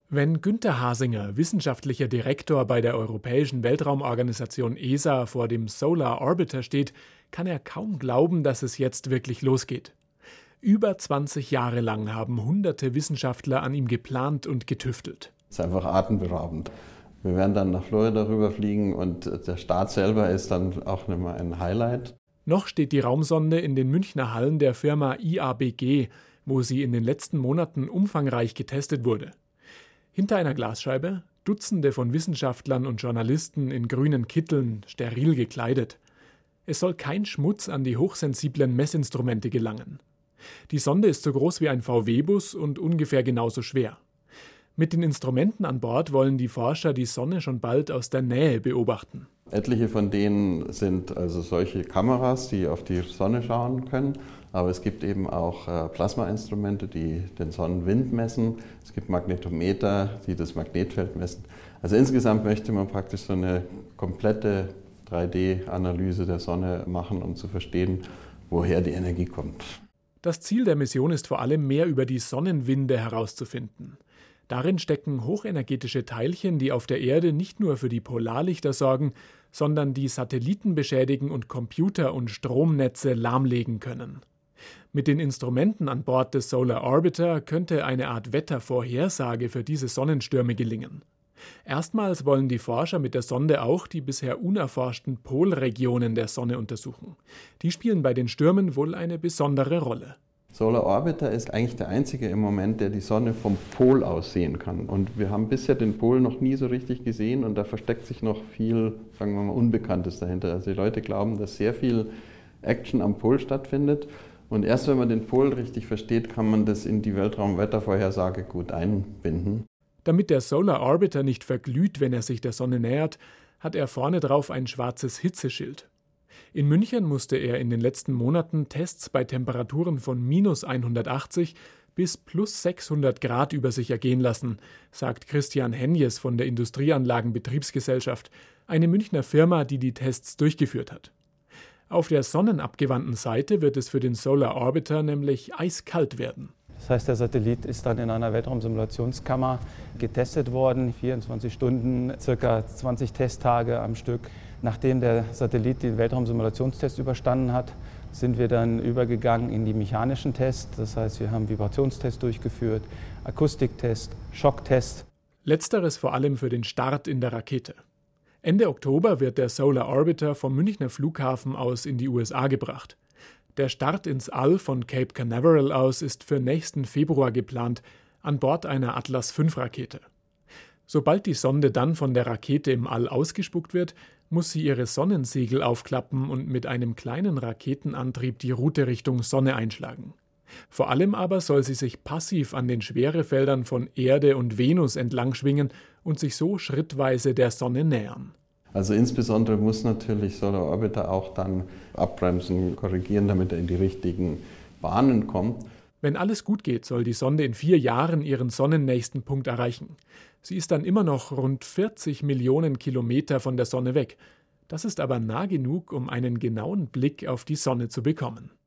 Wenn Günter Hasinger, wissenschaftlicher Direktor bei der Europäischen Weltraumorganisation ESA, vor dem Solar Orbiter steht, kann er kaum glauben, dass es jetzt wirklich losgeht. Über 20 Jahre lang haben hunderte Wissenschaftler an ihm geplant und getüftelt. Es ist einfach atemberaubend. Wir werden dann nach Florida rüberfliegen und der Start selber ist dann auch nicht mehr ein Highlight. Noch steht die Raumsonde in den Münchner Hallen der Firma IABG, wo sie in den letzten Monaten umfangreich getestet wurde. Hinter einer Glasscheibe Dutzende von Wissenschaftlern und Journalisten in grünen Kitteln, steril gekleidet. Es soll kein Schmutz an die hochsensiblen Messinstrumente gelangen. Die Sonde ist so groß wie ein VW-Bus und ungefähr genauso schwer. Mit den Instrumenten an Bord wollen die Forscher die Sonne schon bald aus der Nähe beobachten. Etliche von denen sind also solche Kameras, die auf die Sonne schauen können. Aber es gibt eben auch Plasmainstrumente, die den Sonnenwind messen. Es gibt Magnetometer, die das Magnetfeld messen. Also insgesamt möchte man praktisch so eine komplette 3D-Analyse der Sonne machen, um zu verstehen, woher die Energie kommt. Das Ziel der Mission ist vor allem, mehr über die Sonnenwinde herauszufinden. Darin stecken hochenergetische Teilchen, die auf der Erde nicht nur für die Polarlichter sorgen, sondern die Satelliten beschädigen und Computer und Stromnetze lahmlegen können. Mit den Instrumenten an Bord des Solar Orbiter könnte eine Art Wettervorhersage für diese Sonnenstürme gelingen. Erstmals wollen die Forscher mit der Sonde auch die bisher unerforschten Polregionen der Sonne untersuchen. Die spielen bei den Stürmen wohl eine besondere Rolle. Solar Orbiter ist eigentlich der einzige im Moment, der die Sonne vom Pol aus sehen kann. Und wir haben bisher den Pol noch nie so richtig gesehen und da versteckt sich noch viel, sagen wir mal, Unbekanntes dahinter. Also die Leute glauben, dass sehr viel Action am Pol stattfindet. Und erst wenn man den Pol richtig versteht, kann man das in die Weltraumwettervorhersage gut einbinden. Damit der Solar Orbiter nicht verglüht, wenn er sich der Sonne nähert, hat er vorne drauf ein schwarzes Hitzeschild. In München musste er in den letzten Monaten Tests bei Temperaturen von -180 bis +600 Grad über sich ergehen lassen, sagt Christian Henjes von der Industrieanlagenbetriebsgesellschaft, eine Münchner Firma, die die Tests durchgeführt hat. Auf der sonnenabgewandten Seite wird es für den Solar Orbiter nämlich eiskalt werden. Das heißt, der Satellit ist dann in einer Weltraumsimulationskammer getestet worden, 24 Stunden, circa 20 Testtage am Stück. Nachdem der Satellit den Weltraumsimulationstest überstanden hat, sind wir dann übergegangen in die mechanischen Tests. Das heißt, wir haben Vibrationstests durchgeführt, Akustiktest, Schocktest. Letzteres vor allem für den Start in der Rakete. Ende Oktober wird der Solar Orbiter vom Münchner Flughafen aus in die USA gebracht. Der Start ins All von Cape Canaveral aus ist für nächsten Februar geplant, an Bord einer Atlas-V-Rakete. Sobald die Sonde dann von der Rakete im All ausgespuckt wird, muss sie ihre Sonnensegel aufklappen und mit einem kleinen Raketenantrieb die Route Richtung Sonne einschlagen. Vor allem aber soll sie sich passiv an den Schwerefeldern von Erde und Venus entlang schwingen und sich so schrittweise der Sonne nähern. Also insbesondere muss natürlich Solar Orbiter auch dann abbremsen, korrigieren, damit er in die richtigen Bahnen kommt. Wenn alles gut geht, soll die Sonde in 4 Jahren ihren sonnennächsten Punkt erreichen. Sie ist dann immer noch rund 40 Millionen Kilometer von der Sonne weg. Das ist aber nah genug, um einen genauen Blick auf die Sonne zu bekommen.